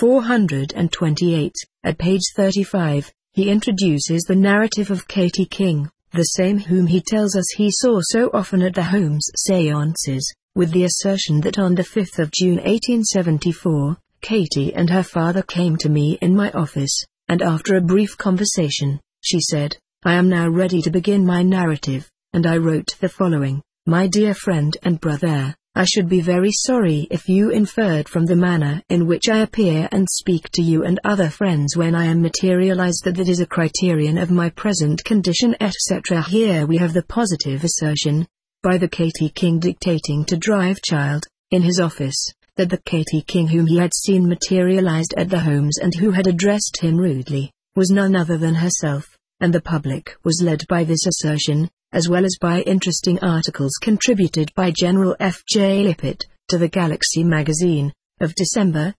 428, at page 35, he introduces the narrative of Katy King, the same whom he tells us he saw so often at the Holmes séances, with the assertion that on the 5th of June 1874, Katy and her father came to me in my office, and after a brief conversation, she said, "I am now ready to begin my narrative," and I wrote the following: "My dear friend and brother, I should be very sorry if you inferred from the manner in which I appear and speak to you and other friends when I am materialized that is a criterion of my present condition, etc." Here we have the positive assertion, by the Katy King dictating to Drivechild, in his office, that the Katy King whom he had seen materialized at the Holmes and who had addressed him rudely, was none other than herself, and the public was led by this assertion, as well as by interesting articles contributed by General F. J. Lippert, to the Galaxy magazine, of December,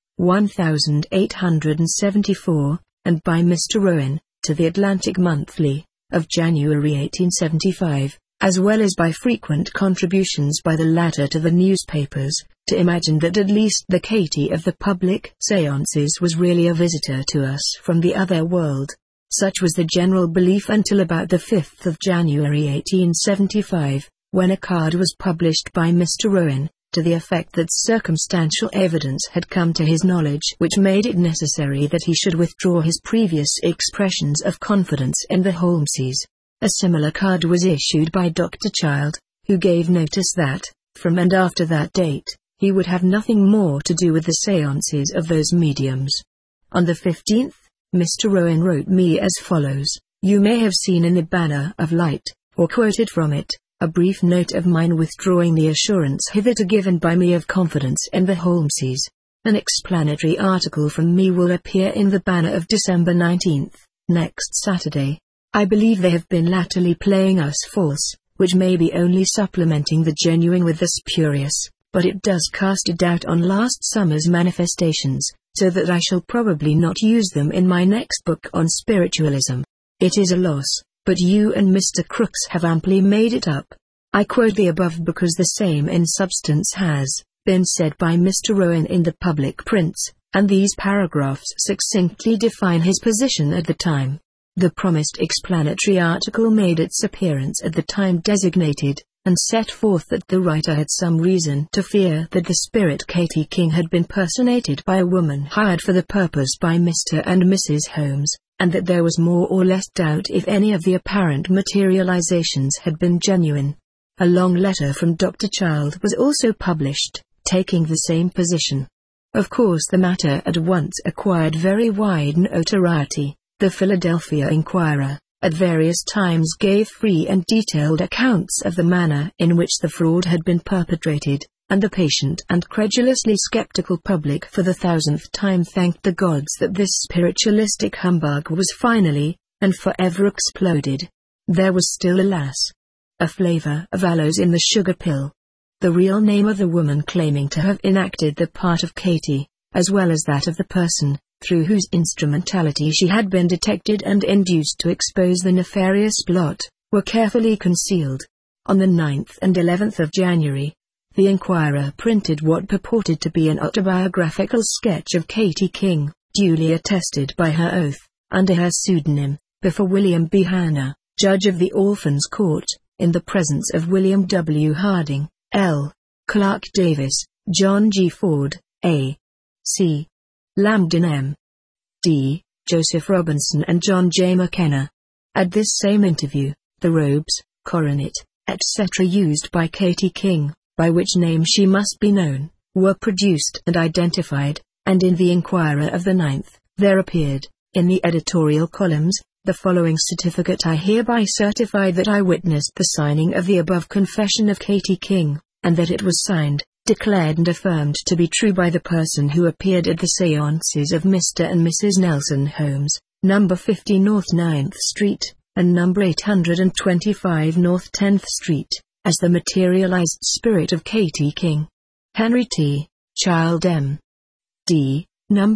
1874, and by Mr. Rowan, to the Atlantic Monthly, of January 1875, as well as by frequent contributions by the latter to the newspapers, to imagine that at least the Katy of the public séances was really a visitor to us from the other world. Such was the general belief until about the 5th of January 1875, when a card was published by Mr. Rowan, to the effect that circumstantial evidence had come to his knowledge which made it necessary that he should withdraw his previous expressions of confidence in the Holmeses. A similar card was issued by Dr. Child, who gave notice that, from and after that date, he would have nothing more to do with the séances of those mediums. On the 15th, Mr. Rowan wrote me as follows: "You may have seen in the Banner of Light, or quoted from it, a brief note of mine withdrawing the assurance hitherto given by me of confidence in the Holmeses. An explanatory article from me will appear in the Banner of December 19th, next Saturday. I believe they have been latterly playing us false, which may be only supplementing the genuine with the spurious, but it does cast a doubt on last summer's manifestations, so that I shall probably not use them in my next book on spiritualism. It is a loss, but you and Mr. Crooks have amply made it up. I quote the above because the same in substance has been said by Mr. Rowan in the public prints, and these paragraphs succinctly define his position at the time. The promised explanatory article made its appearance at the time designated, and set forth that the writer had some reason to fear that the spirit Katy King had been personated by a woman hired for the purpose by Mr. and Mrs. Holmes, and that there was more or less doubt if any of the apparent materializations had been genuine. A long letter from Dr. Child was also published, taking the same position. Of course the matter at once acquired very wide notoriety. The Philadelphia Inquirer, at various times gave free and detailed accounts of the manner in which the fraud had been perpetrated, and the patient and credulously skeptical public for the 1000th time thanked the gods that this spiritualistic humbug was finally, and forever exploded. There was still, alas, a flavor of aloes in the sugar pill. The real name of the woman claiming to have enacted the part of Katy, as well as that of the person through whose instrumentality she had been detected and induced to expose the nefarious plot, were carefully concealed. On the 9th and 11th of January, the Inquirer printed what purported to be an autobiographical sketch of Katy King, duly attested by her oath, under her pseudonym, before William B. Hanna, Judge of the Orphans' Court, in the presence of William W. Harding, L. Clark Davis, John G. Ford, A. C. Lambdin M. D., Joseph Robinson and John J. McKenna. At this same interview, the robes, coronet, etc. used by Katy King, by which name she must be known, were produced and identified, and in the Inquirer of the 9th, there appeared, in the editorial columns, the following certificate: I hereby certify that I witnessed the signing of the above confession of Katy King, and that it was signed, declared and affirmed to be true by the person who appeared at the séances of Mr. and Mrs. Nelson Holmes, No. 50 North 9th Street, and No. 825 North 10th Street, as the materialized spirit of Katy King. Henry T. Child M. D., No.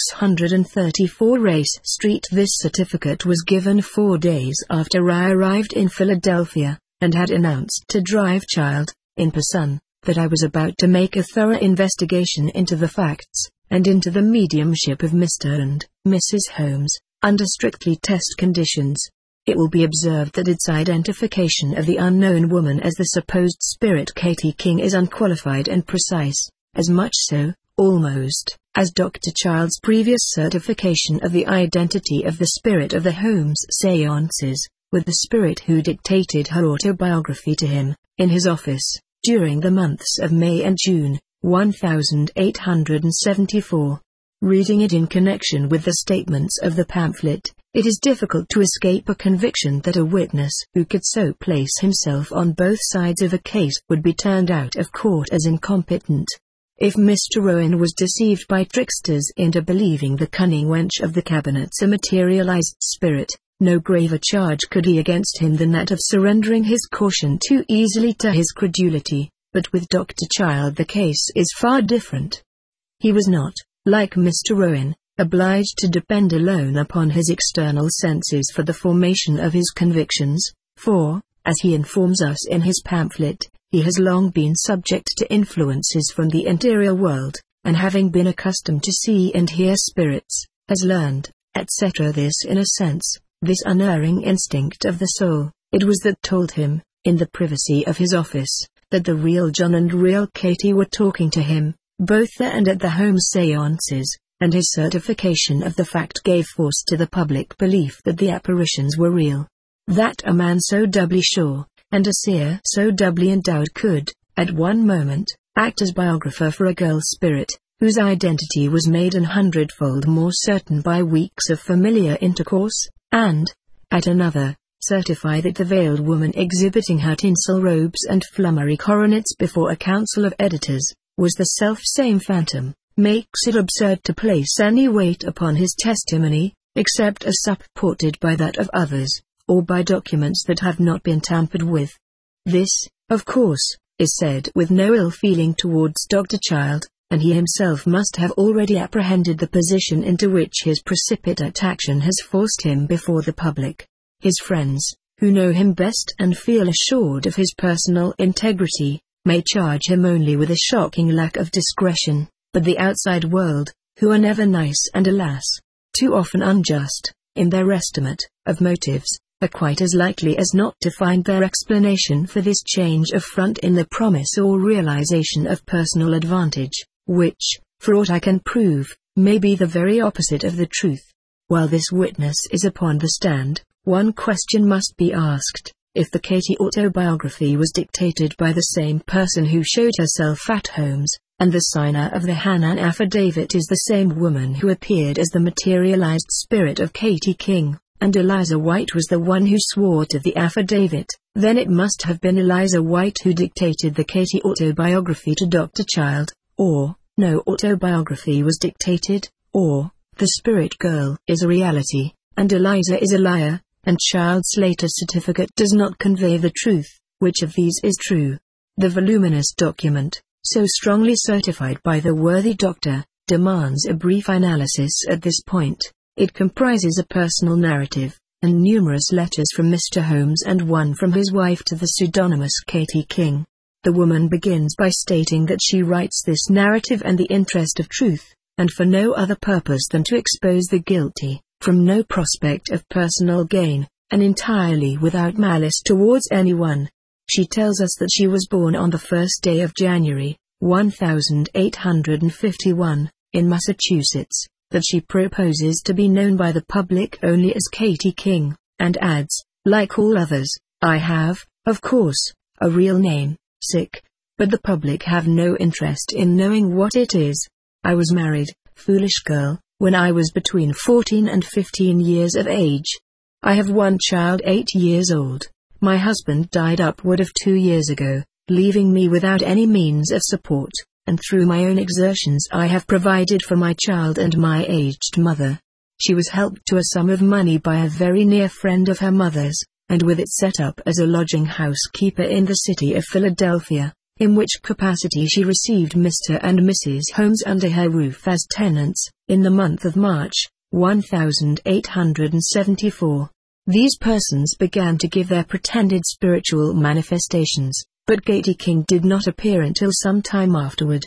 634 Race Street. This certificate was given 4 days after I arrived in Philadelphia, and had announced to Drivechild, in person, that I was about to make a thorough investigation into the facts, and into the mediumship of Mr. and Mrs. Holmes, under strictly test conditions. It will be observed that its identification of the unknown woman as the supposed spirit Katie King is unqualified and precise, as much so, almost, as Dr. Child's previous certification of the identity of the spirit of the Holmes séances, with the spirit who dictated her autobiography to him, in his office, during the months of May and June, 1874. Reading it in connection with the statements of the pamphlet, it is difficult to escape a conviction that a witness who could so place himself on both sides of a case would be turned out of court as incompetent. If Mr. Rowan was deceived by tricksters into believing the cunning wench of the cabinets a materialized spirit, no graver charge could he against him than that of surrendering his caution too easily to his credulity. But with Dr. Child the case is far different. He was not, like Mr. Rowan, obliged to depend alone upon his external senses for the formation of his convictions, for, as he informs us in his pamphlet, he has long been subject to influences from the interior world, and having been accustomed to see and hear spirits, has learned, etc. This in a sense, this unerring instinct of the soul, it was that told him, in the privacy of his office, that the real John and real Katie were talking to him, both there and at the Holmes séances, and his certification of the fact gave force to the public belief that the apparitions were real. That a man so doubly sure, and a seer so doubly endowed could, at one moment, act as biographer for a girl spirit, whose identity was made 100-fold more certain by weeks of familiar intercourse, and, at another, certify that the veiled woman exhibiting her tinsel robes and flummery coronets before a council of editors, was the self-same phantom, makes it absurd to place any weight upon his testimony, except as supported by that of others, or by documents that have not been tampered with. This, of course, is said with no ill feeling towards Dr. Child, and he himself must have already apprehended the position into which his precipitate action has forced him before the public. His friends, who know him best and feel assured of his personal integrity, may charge him only with a shocking lack of discretion, but the outside world, who are never nice and alas, too often unjust, in their estimate of motives, are quite as likely as not to find their explanation for this change of front in the promise or realization of personal advantage, which, for aught I can prove, may be the very opposite of the truth. While this witness is upon the stand, one question must be asked: if the Katie autobiography was dictated by the same person who showed herself at Holmes, and the signer of the Hannan affidavit is the same woman who appeared as the materialized spirit of Katie King, and Eliza White was the one who swore to the affidavit, then it must have been Eliza White who dictated the Katie autobiography to Dr. Child, or, no autobiography was dictated, or, the spirit girl is a reality, and Eliza is a liar, and Child's later certificate does not convey the truth. Which of these is true? The voluminous document, so strongly certified by the worthy doctor, demands a brief analysis at this point. It comprises a personal narrative, and numerous letters from Mr. Holmes and one from his wife to the pseudonymous Katie King. The woman begins by stating that she writes this narrative in the interest of truth, and for no other purpose than to expose the guilty, from no prospect of personal gain, and entirely without malice towards anyone. She tells us that she was born on the 1st day of January, 1851, in Massachusetts, that she proposes to be known by the public only as Katie King, and adds, like all others, I have, of course, a real name, but the public have no interest in knowing what it is. I was married, foolish girl, when I was between 14 and 15 years of age. I have one child 8 years old. My husband died upward of 2 years ago, leaving me without any means of support, and through my own exertions I have provided for my child and my aged mother. She was helped to a sum of money by a very near friend of her mother's, and with it set up as a lodging housekeeper in the city of Philadelphia, in which capacity she received Mr. and Mrs. Holmes under her roof as tenants, in the month of March, 1874. These persons began to give their pretended spiritual manifestations, but Katie King did not appear until some time afterward.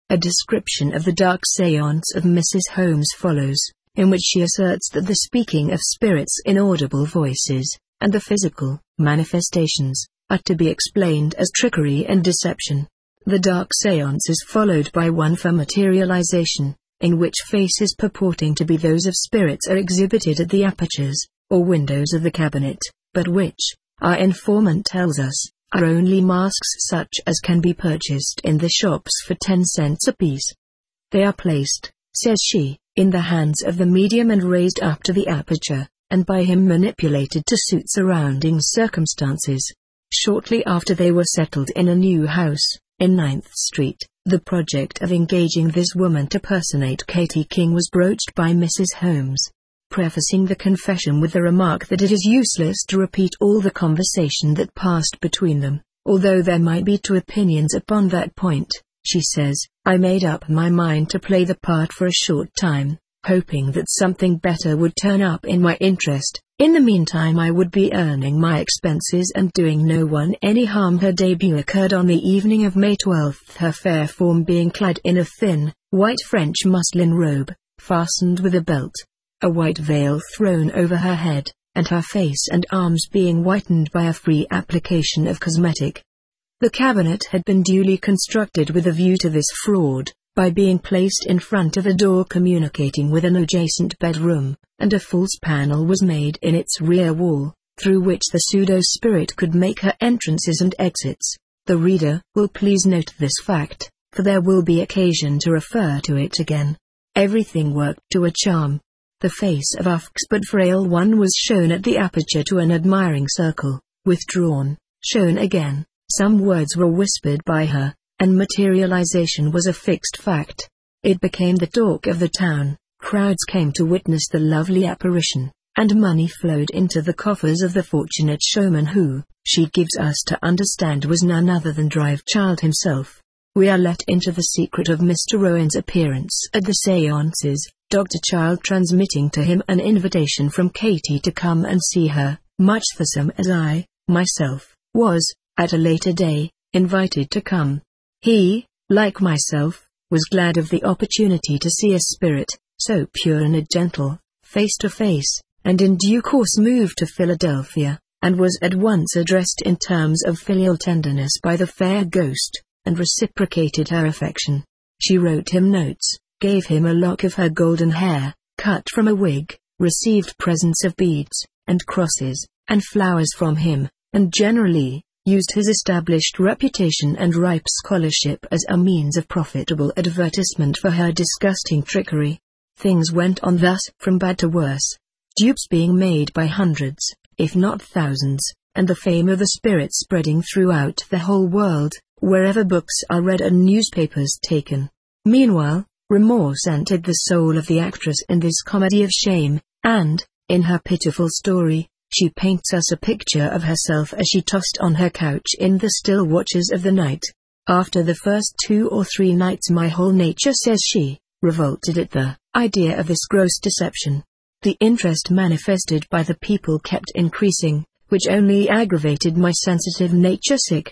A description of the dark seance of Mrs. Holmes follows, in which she asserts that the speaking of spirits in audible voices, and the physical manifestations, are to be explained as trickery and deception. The dark seance is followed by one for materialization, in which faces purporting to be those of spirits are exhibited at the apertures, or windows of the cabinet, but which, our informant tells us, are only masks such as can be purchased in the shops for 10 cents apiece. They are placed, says she, in the hands of the medium and raised up to the aperture, and by him manipulated to suit surrounding circumstances. Shortly after they were settled in a new house, in 9th Street, the project of engaging this woman to personate Katy King was broached by Mrs. Holmes, prefacing the confession with the remark that it is useless to repeat all the conversation that passed between them, although there might be two opinions upon that point. She says, "I made up my mind to play the part for a short time, hoping that something better would turn up in my interest. In the meantime I would be earning my expenses and doing no one any harm." Her debut occurred on the evening of May 12, her fair form being clad in a thin, white French muslin robe, fastened with a belt, a white veil thrown over her head, and her face and arms being whitened by a free application of cosmetic. The cabinet had been duly constructed with a view to this fraud, by being placed in front of a door communicating with an adjacent bedroom, and a false panel was made in its rear wall, through which the pseudo-spirit could make her entrances and exits. The reader will please note this fact, for there will be occasion to refer to it again. Everything worked to a charm. The face of Ufk's but frail one was shown at the aperture to an admiring circle, withdrawn, shown again, some words were whispered by her, and materialization was a fixed fact. It became the talk of the town, crowds came to witness the lovely apparition, and money flowed into the coffers of the fortunate showman who, she gives us to understand, was none other than Drive Child himself. We are let into the secret of Mr. Rowan's appearance at the séances, Dr. Child transmitting to him an invitation from Katy to come and see her, much the same as I, myself, was, at a later day, invited to come. He, like myself, was glad of the opportunity to see a spirit, so pure and gentle, face to face, and in due course moved to Philadelphia, and was at once addressed in terms of filial tenderness by the fair ghost, and reciprocated her affection. She wrote him notes, gave him a lock of her golden hair, cut from a wig, received presents of beads, and crosses, and flowers from him, and generally used his established reputation and ripe scholarship as a means of profitable advertisement for her disgusting trickery. Things went on thus from bad to worse, dupes being made by hundreds, if not thousands, and the fame of the spirit spreading throughout the whole world, wherever books are read and newspapers taken. Meanwhile, remorse entered the soul of the actress in this comedy of shame, and, in her pitiful story, she paints us a picture of herself as she tossed on her couch in the still watches of the night. After the first 2 or 3 nights my whole nature, says she, revolted at the idea of this gross deception. The interest manifested by the people kept increasing, which only aggravated my sensitive nature.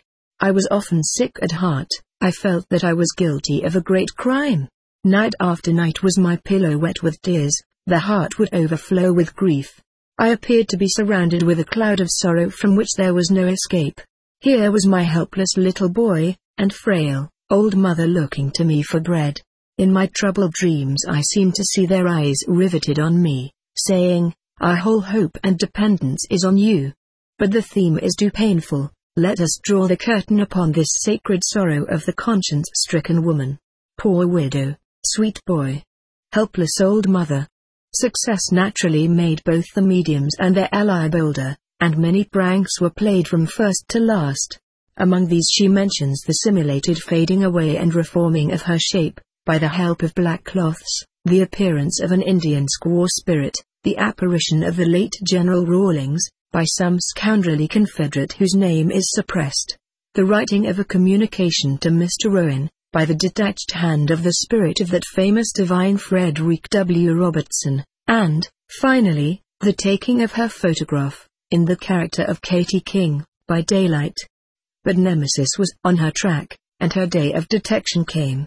I was often sick at heart. I felt that I was guilty of a great crime. Night after night was my pillow wet with tears, the heart would overflow with grief. I appeared to be surrounded with a cloud of sorrow from which there was no escape. Here was my helpless little boy, and frail, old mother looking to me for bread. In my troubled dreams I seemed to see their eyes riveted on me, saying, "Our whole hope and dependence is on you." But the theme is too painful. Let us draw the curtain upon this sacred sorrow of the conscience-stricken woman. Poor widow, sweet boy, helpless old mother. Success naturally made both the mediums and their ally bolder, and many pranks were played from first to last. Among these she mentions the simulated fading away and reforming of her shape, by the help of black cloths, the appearance of an Indian squaw spirit, the apparition of the late General Rawlings, by some scoundrelly confederate whose name is suppressed, the writing of a communication to Mr. Rowan, by the detached hand of the spirit of that famous divine Frederick W. Robertson, and, finally, the taking of her photograph, in the character of Katy King, by daylight. But Nemesis was on her track, and her day of detection came.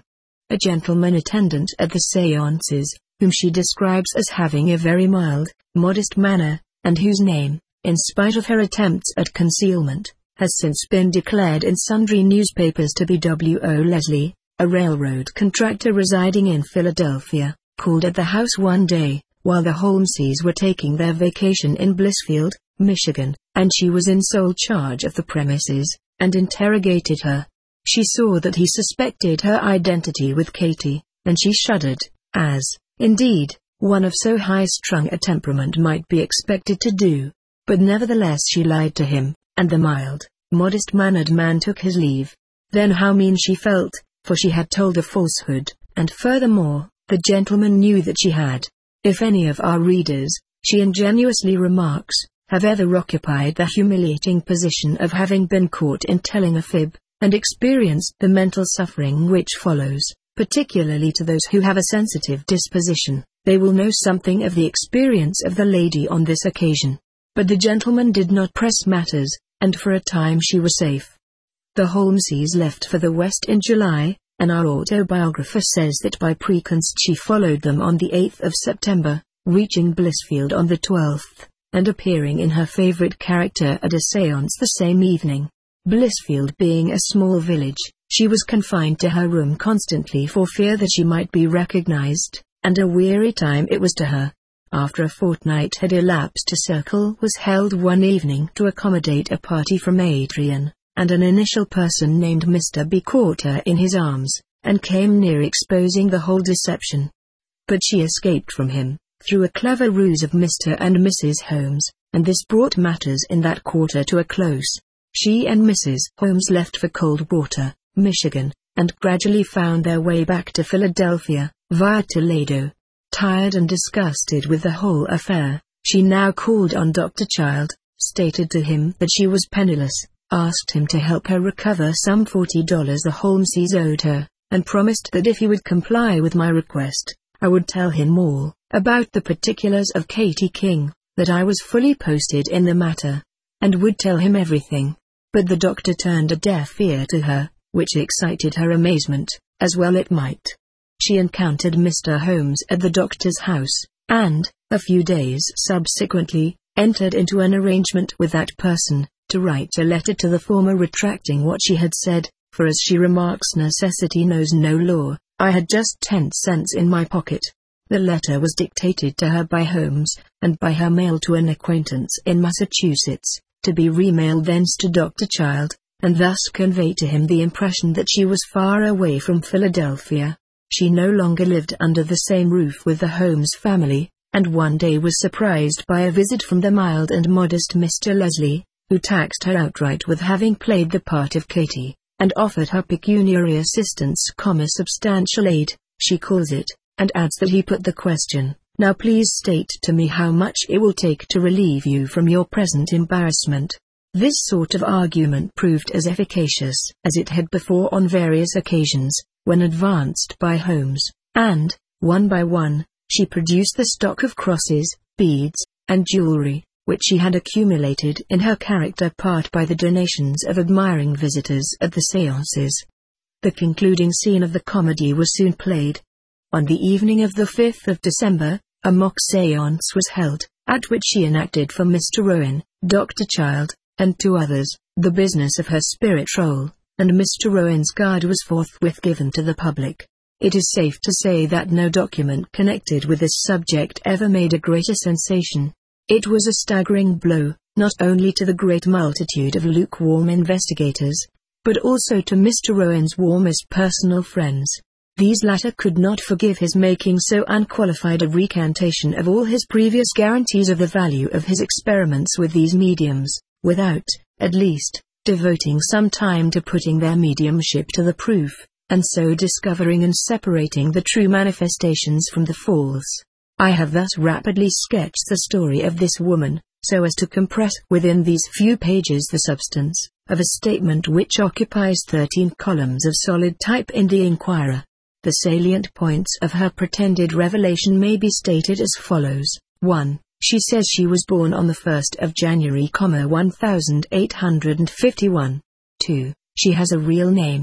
a gentleman attendant at the séances, whom she describes as having a very mild, modest manner, and whose name, in spite of her attempts at concealment, has since been declared in sundry newspapers to be W.O. Leslie, a railroad contractor residing in Philadelphia, called at the house one day, while the Holmeses were taking their vacation in Blissfield, Michigan, and she was in sole charge of the premises, and interrogated her. She saw that he suspected her identity with Katie, and she shuddered, as, indeed, one of so high-strung a temperament might be expected to do. But nevertheless she lied to him, and the mild, modest-mannered man took his leave. Then how mean she felt, for she had told a falsehood, and furthermore, the gentleman knew that she had. If any of our readers, she ingenuously remarks, have ever occupied the humiliating position of having been caught in telling a fib, and experienced the mental suffering which follows, particularly to those who have a sensitive disposition, they will know something of the experience of the lady on this occasion. But the gentleman did not press matters, and for a time she was safe. The Holmeses left for the West in July, and our autobiographer says that by preconce she followed them on the 8th of September, reaching Blissfield on the 12th, and appearing in her favorite character at a séance the same evening. Blissfield being a small village, she was confined to her room constantly for fear that she might be recognized, and a weary time it was to her. After a fortnight had elapsed, a circle was held one evening to accommodate a party from Adrian, and an initial person named Mr. B caught her in his arms, and came near exposing the whole deception. But she escaped from him, through a clever ruse of Mr. and Mrs. Holmes, and this brought matters in that quarter to a close. She and Mrs. Holmes left for Coldwater, Michigan, and gradually found their way back to Philadelphia, via Toledo. Tired and disgusted with the whole affair, she now called on Dr. Child, stated to him that she was penniless, asked him to help her recover some $40 the Holmeses owed her, and promised that if he would comply with my request, I would tell him all about the particulars of Katie King, that I was fully posted in the matter, and would tell him everything. But the doctor turned a deaf ear to her, which excited her amazement, as well it might. She encountered Mr. Holmes at the doctor's house, and, a few days subsequently, entered into an arrangement with that person, to write a letter to the former retracting what she had said, for as she remarks, necessity knows no law. I had just 10 cents in my pocket. The letter was dictated to her by Holmes, and by her mail to an acquaintance in Massachusetts, to be remailed thence to Dr. Child, and thus convey to him the impression that she was far away from Philadelphia. She no longer lived under the same roof with the Holmes family, and one day was surprised by a visit from the mild and modest Mr. Leslie, who taxed her outright with having played the part of Katie, and offered her pecuniary assistance, substantial aid, she calls it, and adds that he put the question, now please state to me how much it will take to relieve you from your present embarrassment. This sort of argument proved as efficacious as it had before on various occasions, when advanced by Holmes, and, one by one, she produced the stock of crosses, beads, and jewelry, which she had accumulated in her character part by the donations of admiring visitors at the séances. The concluding scene of the comedy was soon played. On the evening of the 5th of December, a mock séance was held, at which she enacted for Mr. Rowan, Dr. Child, and 2 others, the business of her spirit role, and Mr. Rowan's guard was forthwith given to the public. It is safe to say that no document connected with this subject ever made a greater sensation. It was a staggering blow, not only to the great multitude of lukewarm investigators, but also to Mr. Rowan's warmest personal friends. These latter could not forgive his making so unqualified a recantation of all his previous guarantees of the value of his experiments with these mediums, without, at least, devoting some time to putting their mediumship to the proof, and so discovering and separating the true manifestations from the false. I have thus rapidly sketched the story of this woman, so as to compress within these few pages the substance of a statement which occupies 13 columns of solid type in the Inquirer. The salient points of her pretended revelation may be stated as follows. 1. She says she was born on the 1st of January, 1851. 2. She has a real name.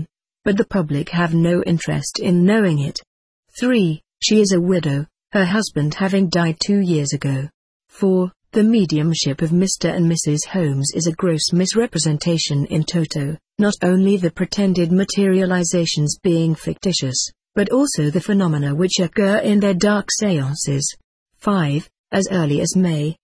but the public have no interest in knowing it. 3. She is a widow, her husband having died 2 years ago. 4. The mediumship of Mr. and Mrs. Holmes is a gross misrepresentation in toto, not only the pretended materializations being fictitious, but also the phenomena which occur in their dark seances. 5. As early as May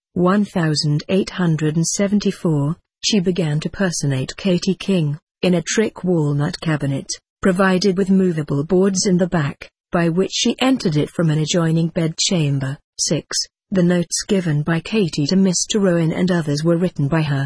1874, she began to personate Katy King, in a trick walnut cabinet, provided with movable boards in the back, by which she entered it from an adjoining bedchamber. 6. The notes given by Katy to Mr. Rowan and others were written by her.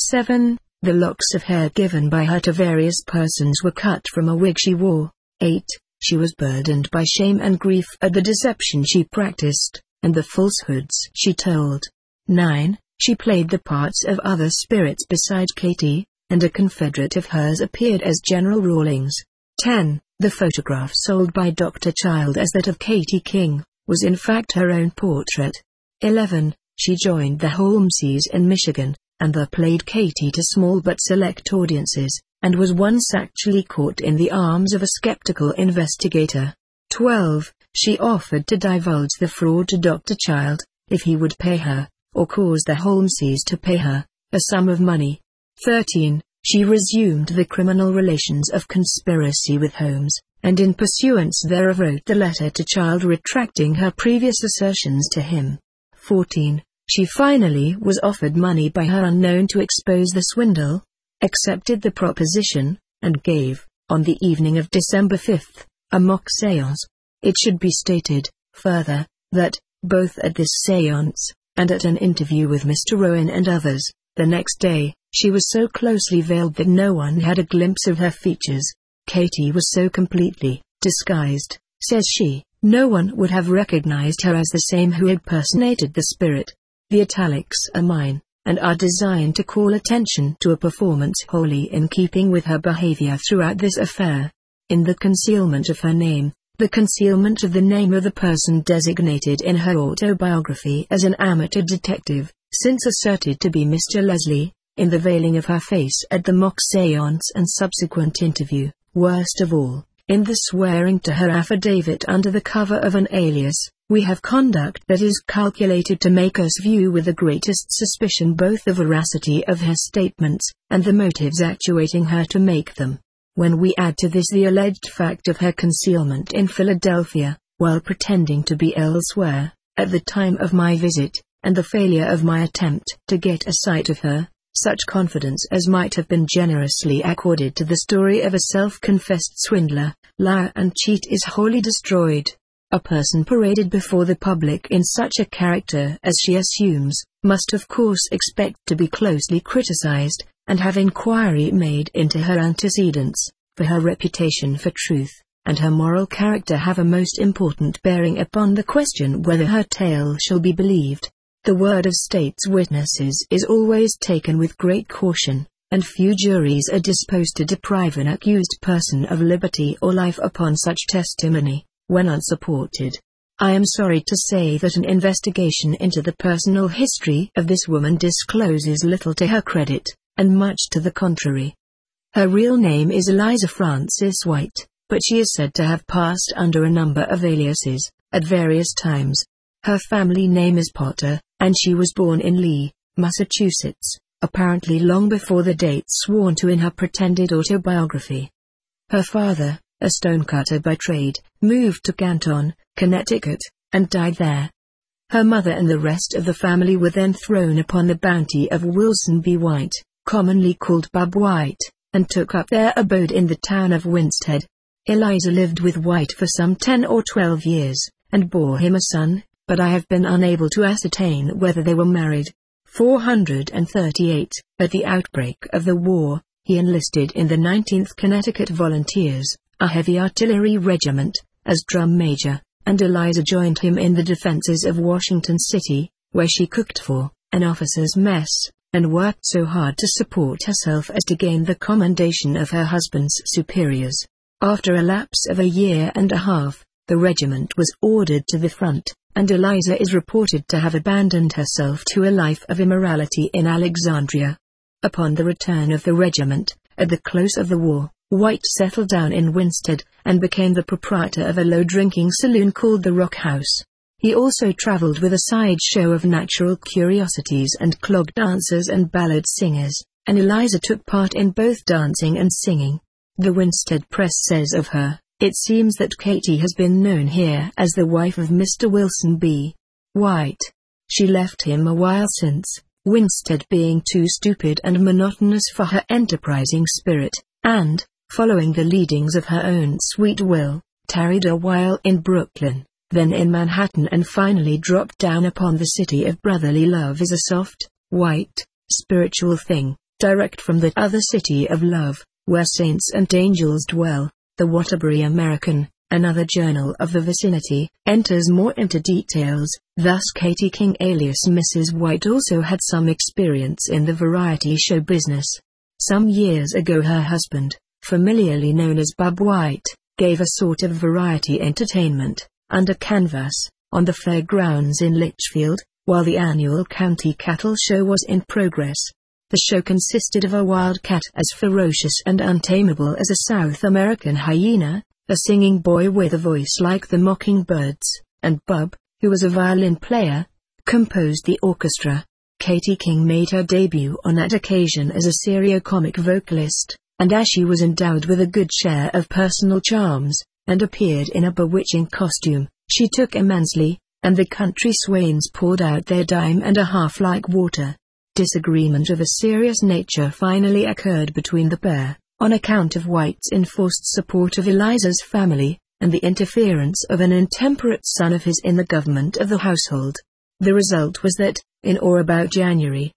7. The locks of hair given by her to various persons were cut from a wig she wore. 8. She was burdened by shame and grief at the deception she practiced, and the falsehoods she told. 9. She played the parts of other spirits beside Katy, and a confederate of hers appeared as General Rawlings. 10. The photograph sold by Dr. Child as that of Katy King, was in fact her own portrait. 11. She joined the Holmeses in Michigan, and there played Katy to small but select audiences, and was once actually caught in the arms of a skeptical investigator. 12. She offered to divulge the fraud to Dr. Child, if he would pay her, or cause the Holmeses to pay her, a sum of money. 13. She resumed the criminal relations of conspiracy with Holmes, and in pursuance thereof wrote the letter to Child retracting her previous assertions to him. 14. She finally was offered money by her unknown to expose the swindle, accepted the proposition, and gave, on the evening of December 5, a mock séance. It should be stated, further, that, both at this séance, and at an interview with Mr. Rowan and others, the next day, she was so closely veiled that no one had a glimpse of her features. Katy was so completely disguised, says she, no one would have recognized her as the same who had personated the spirit. The italics are mine, and are designed to call attention to a performance wholly in keeping with her behavior throughout this affair. In the concealment of her name, the concealment of the name of the person designated in her autobiography as an amateur detective, since asserted to be Mr. Leslie, in the veiling of her face at the mock séance and subsequent interview, worst of all, in the swearing to her affidavit under the cover of an alias, we have conduct that is calculated to make us view with the greatest suspicion both the veracity of her statements, and the motives actuating her to make them. When we add to this the alleged fact of her concealment in Philadelphia, while pretending to be elsewhere, at the time of my visit, and the failure of my attempt to get a sight of her, such confidence as might have been generously accorded to the story of a self-confessed swindler, liar and cheat is wholly destroyed. A person paraded before the public in such a character as she assumes, must of course expect to be closely criticized, and have inquiry made into her antecedents, for her reputation for truth, and her moral character have a most important bearing upon the question whether her tale shall be believed. The word of state's witnesses is always taken with great caution, and few juries are disposed to deprive an accused person of liberty or life upon such testimony, when unsupported. I am sorry to say that an investigation into the personal history of this woman discloses little to her credit, and much to the contrary. Her real name is Eliza Frances White, but she is said to have passed under a number of aliases, at various times. Her family name is Potter, and she was born in Lee, Massachusetts, apparently long before the date sworn to in her pretended autobiography. Her father, a stonecutter by trade, moved to Canton, Connecticut, and died there. Her mother and the rest of the family were then thrown upon the bounty of Wilson B. White, commonly called Bub White, and took up their abode in the town of Winsted. Eliza lived with White for some 10 or 12 years, and bore him a son, but I have been unable to ascertain whether they were married. 438. At the outbreak of the war, he enlisted in the 19th Connecticut Volunteers, a heavy artillery regiment, as drum major, and Eliza joined him in the defenses of Washington City, where she cooked for an officer's mess, and worked so hard to support herself as to gain the commendation of her husband's superiors. After a lapse of a year and a half, the regiment was ordered to the front, and Eliza is reported to have abandoned herself to a life of immorality in Alexandria. Upon the return of the regiment, at the close of the war, White settled down in Winsted, and became the proprietor of a low-drinking saloon called the Rock House. He also traveled with a sideshow of natural curiosities and clog dancers and ballad singers, and Eliza took part in both dancing and singing. The Winsted Press says of her, "It seems that Katie has been known here as the wife of Mr. Wilson B. White. She left him a while since, Winsted being too stupid and monotonous for her enterprising spirit, and, following the leadings of her own sweet will, tarried a while in Brooklyn, then in Manhattan, and finally dropped down upon the city of brotherly love as a soft, white, spiritual thing, direct from the other city of love, where saints and angels dwell." The Waterbury American, another journal of the vicinity, enters more into details. Thus Katie King alias Mrs. White also had some experience in the variety show business. Some years ago her husband, familiarly known as Bub White, gave a sort of variety entertainment, under canvas, on the fairgrounds in Litchfield, while the annual county cattle show was in progress. The show consisted of a wildcat as ferocious and untamable as a South American hyena, a singing boy with a voice like the mockingbirds, and Bub, who was a violin player, composed the orchestra. Katie King made her debut on that occasion as a serio-comic vocalist, and as she was endowed with a good share of personal charms, and appeared in a bewitching costume, she took immensely, and the country swains poured out their dime and a half like water. Disagreement of a serious nature finally occurred between the pair, on account of White's enforced support of Eliza's family, and the interference of an intemperate son of his in the government of the household. The result was that, in or about January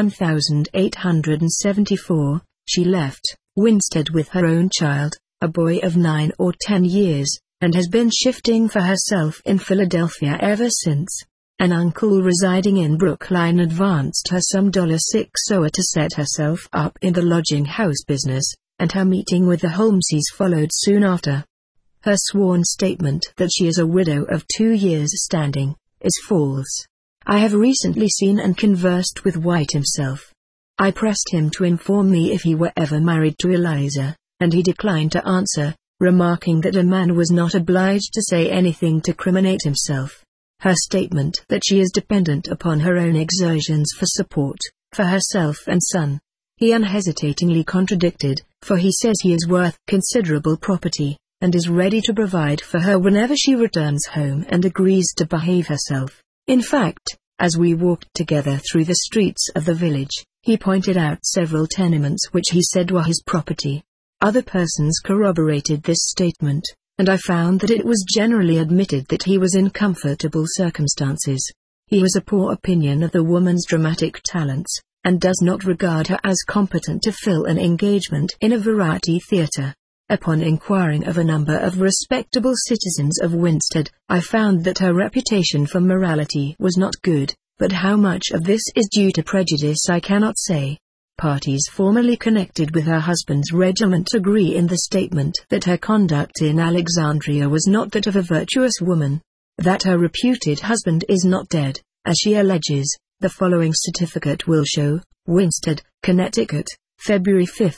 1874, she left Winsted with her own child, a boy of 9 or 10 years, and has been shifting for herself in Philadelphia ever since. An uncle residing in Brookline advanced her some $6 to set herself up in the lodging house business, and her meeting with the Holmeses followed soon after. Her sworn statement that she is a widow of 2 years' standing is false. I have recently seen and conversed with White himself. I pressed him to inform me if he were ever married to Eliza, and he declined to answer, remarking that a man was not obliged to say anything to criminate himself. Her statement that she is dependent upon her own exertions for support, for herself and son, he unhesitatingly contradicted, for he says he is worth considerable property, and is ready to provide for her whenever she returns home and agrees to behave herself. In fact, as we walked together through the streets of the village, he pointed out several tenements which he said were his property. Other persons corroborated this statement, and I found that it was generally admitted that he was in comfortable circumstances. He has a poor opinion of the woman's dramatic talents, and does not regard her as competent to fill an engagement in a variety theatre. Upon inquiring of a number of respectable citizens of Winsted, I found that her reputation for morality was not good, but how much of this is due to prejudice I cannot say. Parties formerly connected with her husband's regiment agree in the statement that her conduct in Alexandria was not that of a virtuous woman. That her reputed husband is not dead, as she alleges, the following certificate will show: Winsted, Connecticut, February 5,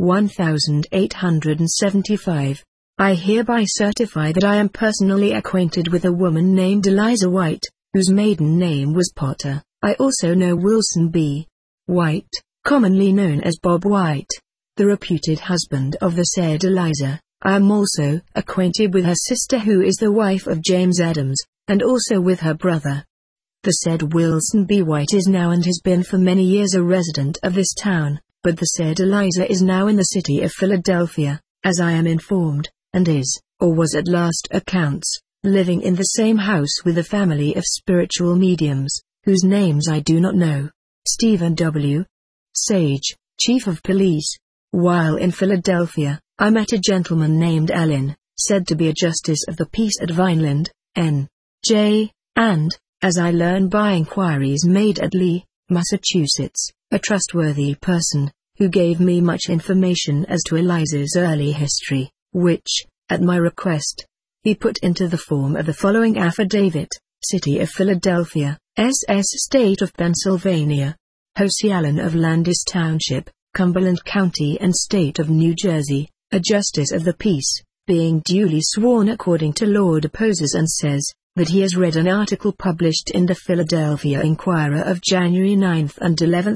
1875. I hereby certify that I am personally acquainted with a woman named Eliza White, whose maiden name was Potter. I also know Wilson B. White, commonly known as Bob White, the reputed husband of the said Eliza. I am also acquainted with her sister, who is the wife of James Adams, and also with her brother. The said Wilson B. White is now and has been for many years a resident of this town, but the said Eliza is now in the city of Philadelphia, as I am informed, and is, or was at last accounts, living in the same house with a family of spiritual mediums, whose names I do not know. Stephen W. Sage, Chief of Police. While in Philadelphia, I met a gentleman named Allen, said to be a justice of the peace at Vineland, N.J., and, as I learn by inquiries made at Lee, Massachusetts, a trustworthy person, who gave me much information as to Eliza's early history, which, at my request, he put into the form of the following affidavit: City of Philadelphia, SS State of Pennsylvania. Hosie Allen of Landis Township, Cumberland County and State of New Jersey, a justice of the peace, being duly sworn according to law, deposes and says that he has read an article published in the Philadelphia Inquirer of January 9 and 11,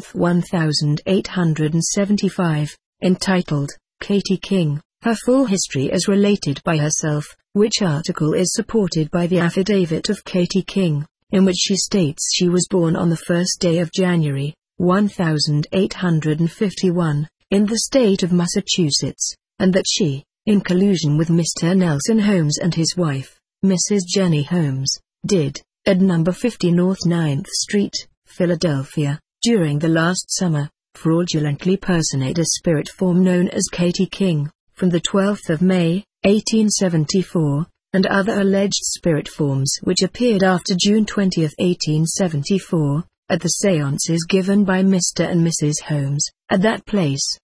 1875, entitled, Katy King, Her Full History as Related by Herself, which article is supported by the affidavit of Katy King, in which she states she was born on the 1st day of January, 1851, in the state of Massachusetts, and that she, in collusion with Mr. Nelson Holmes and his wife, Mrs. Jenny Holmes, did, at number 50 North 9th Street, Philadelphia, during the last summer, fraudulently personate a spirit form known as Katy King, from the 12th of May, 1874, and other alleged spirit forms which appeared after June 20, 1874, at the seances given by Mr. and Mrs. Holmes, at that place.